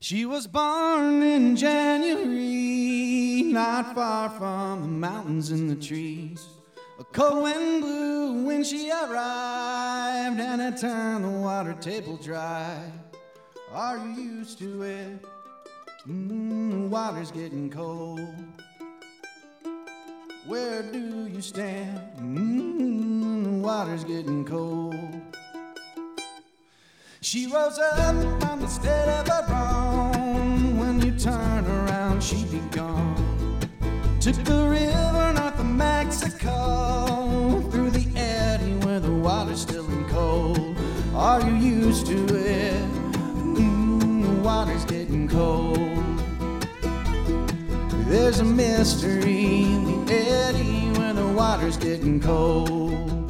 She was born in January, not far from the mountains and the trees. A cold wind blew when she arrived, and it turned the water table dry. Are you used to it? The water's getting cold. Where do you stand? The water's getting cold. She rose up from the state of her own. When you turn around, she'd be gone. Took the river north of Mexico, through the eddy where the water's still and cold. Are you used to it? The water's getting cold. There's a mystery in the eddy where the water's getting cold.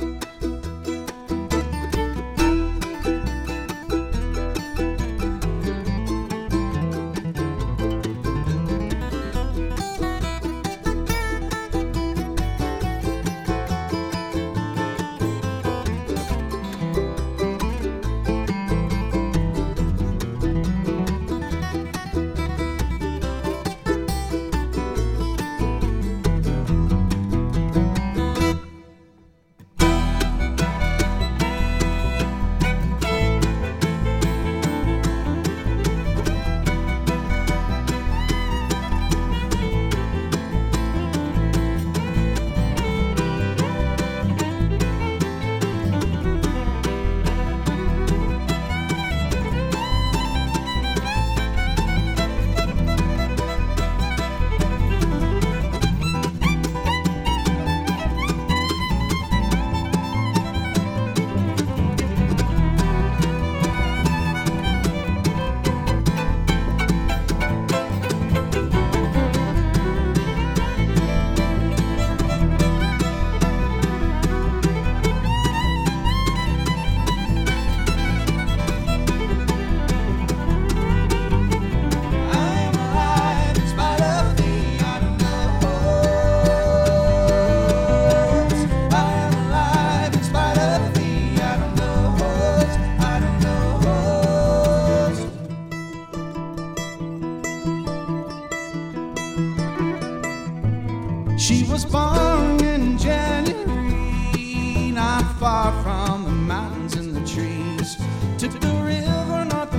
She was born in January, not far from the mountains and the trees. Took the river north of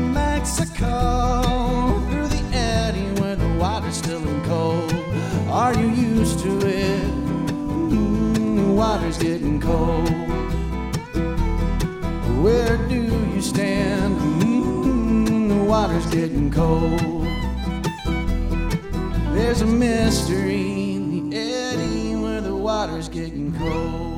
Mexico, through the eddy where the water's still and cold. Are you used to it? The water's getting cold. Where do you stand? The water's getting cold. There's a mystery in the eddy where the water's getting cold.